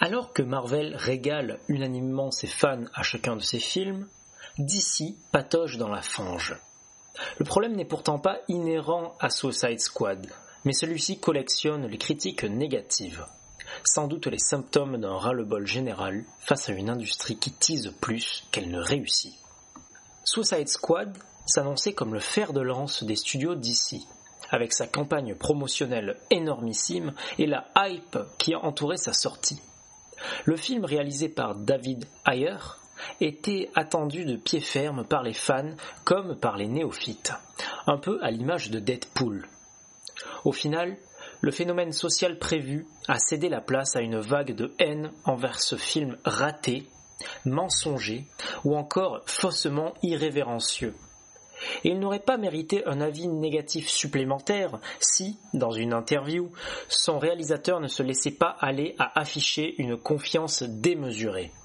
Alors que Marvel régale unanimement ses fans à chacun de ses films, DC patauge dans la fange. Le problème n'est pourtant pas inhérent à Suicide Squad, mais celui-ci collectionne les critiques négatives. Sans doute les symptômes d'un ras-le-bol général face à une industrie qui tease plus qu'elle ne réussit. Suicide Squad s'annonçait comme le fer de lance des studios DC, avec sa campagne promotionnelle énormissime et la hype qui entourait sa sortie. Le film réalisé par David Ayer était attendu de pied ferme par les fans comme par les néophytes, un peu à l'image de Deadpool. Au final, le phénomène social prévu a cédé la place à une vague de haine envers ce film raté, mensonger ou encore faussement irrévérencieux. Et il n'aurait pas mérité un avis négatif supplémentaire si, dans une interview, son réalisateur ne se laissait pas aller à afficher une confiance démesurée.